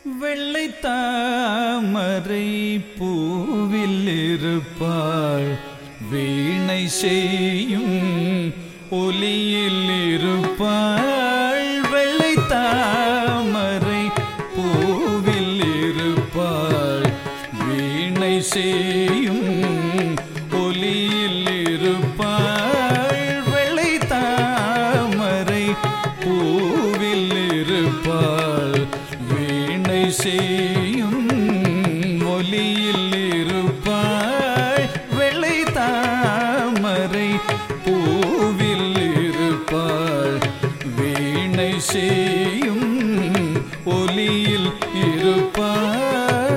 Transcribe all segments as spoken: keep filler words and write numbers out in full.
வெள்ளை தாமரை பூவில் இருப்பாள், வீணை செய்யும் ஒலியில் இருப்பாள். வெள்ளை தாமரை பூவில் இருப்பாள், வீணை செய்யும் ஒலியில் இருப்பாள். வெள்ளை தாமரை பூவில் இருப்பாள், வீணை செய்யும் ஒலியில் இருப்பாள். வெள்ளை தாமரை பூவில் இருப்பாள், வீணை செய்யும் ஒலியில் இருப்பாள்.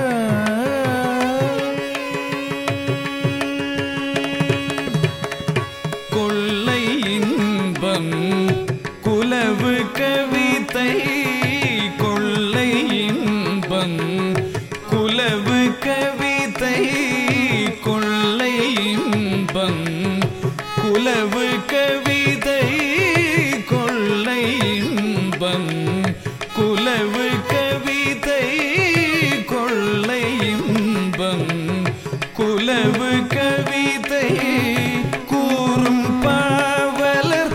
கொள்ளை இன்பம் குலவு கவிதை, கொள்ளை இன்பம் குலவு கவிதை, கொள்ளை இன்பம் குலவு கவிதை, கொள்ளை இன்பம் குலவு கவிதை, கொள்ளை இன்பம் குலவு கவிதை கூறும் பாவலர்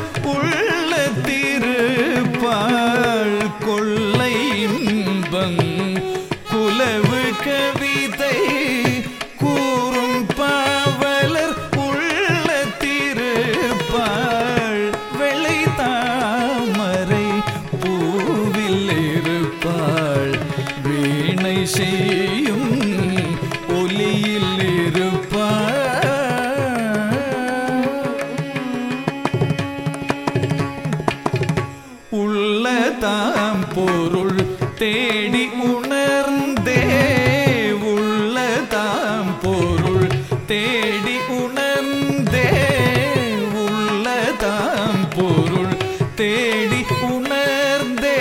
உள்ளத்திருப்பாள். கொள்ளை இன்பம் குலவு கவிதை கூறும் பாவலர் உள்ளத்திருப்பாள். வெள்ளை தாமரை பூவில் இருப்பாள், வீணை செய்யும் ஒலியில் இருப்பாள். உள்ளதாம் பொருள் தேடி உணர்ந்தே, உள்ளதாம் பொருள் தேடி உணர்ந்தே, உள்ளதாம் பொருள் தேடி உணர்ந்தே,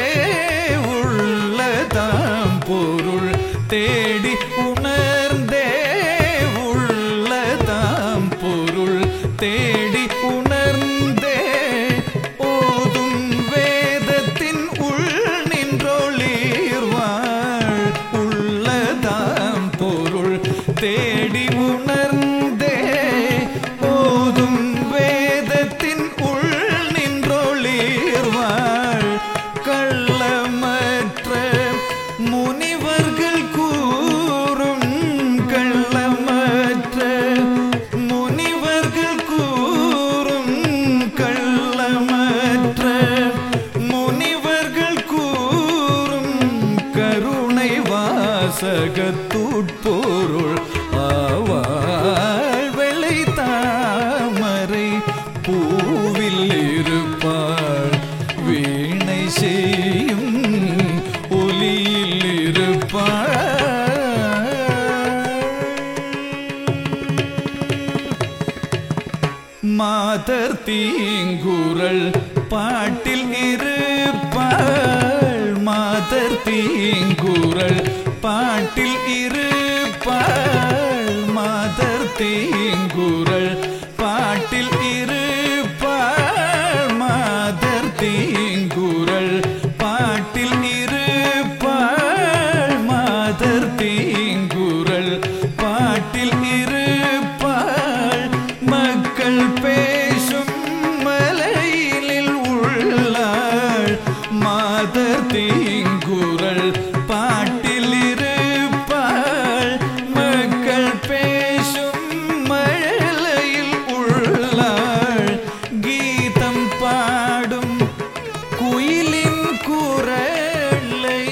உள்ளதாம் பொருள் தேடி உணர்ந்தே, உள்ளதாம் பொருள் தேடி உணர்ந்தே, ஓதும் வேதத்தின் உள் நின்றொளிர்வாள். உள்ளதாம் பொருள் தேடி உணர்ந்தே, ஓதும் வேதத்தின் உள் நின்றொளிர்வாள். கள்ளமற்ற முனிவர்கள் கூறும், கள்ளமற்ற முனிவர்கள் கூறும், கள்ளமற்ற முனிவர்கள் கூறும் கருணை வாசகத்துட்பொருள் ஆவாள். வெள்ளை தாமரை பூவில் இருப்பாள், வீணை செய்யும் ஒலியில் இருப்பாள். மாதர் தீங்குறள் பாட்டில் இருப்பாள், மாதர் தீங்குறள் பாட்டில் இருப்பாள், மாதர் தீங்குறள் பாட்டில் இருப்பாள், மாதர் தீங்குறள் பாட்டில் இருப்பாள், மாதர் தீங்குறள் பாட்டில் இருப்பாள். மக்கள் பேசும் மலையிலில் உள்ளாள், மாதர் தீங்குறள் பாட்டில் இருப்பாள். மக்கள் பேசும் மலையில் உள்ளாள். கீதம் பாடும் குயிலின் குரலை,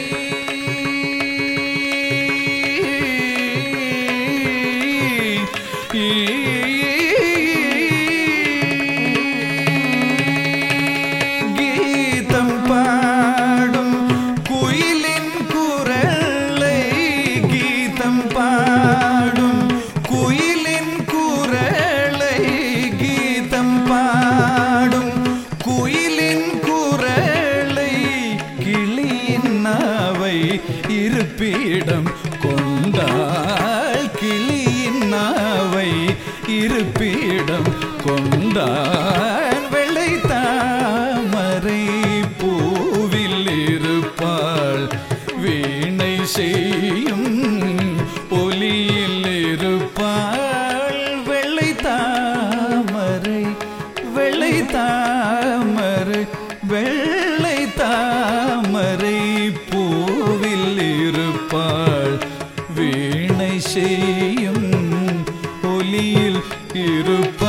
கீதம் பாடும் குயிலின் குரலை, கீதம் பாடும் குயிலின் குரலை, கீதம் பாடும் குயிலின் குரலை, கிளியின் நாவை இருப்பிடம் கொண்டாள், கிளியின் நாவை இருப்பிடம் கொண்டாள். வெள்ளை தாமரை பூவில் இருப்பாள், வீணை வீணை செய்யும் ஒலியில் இருப்ப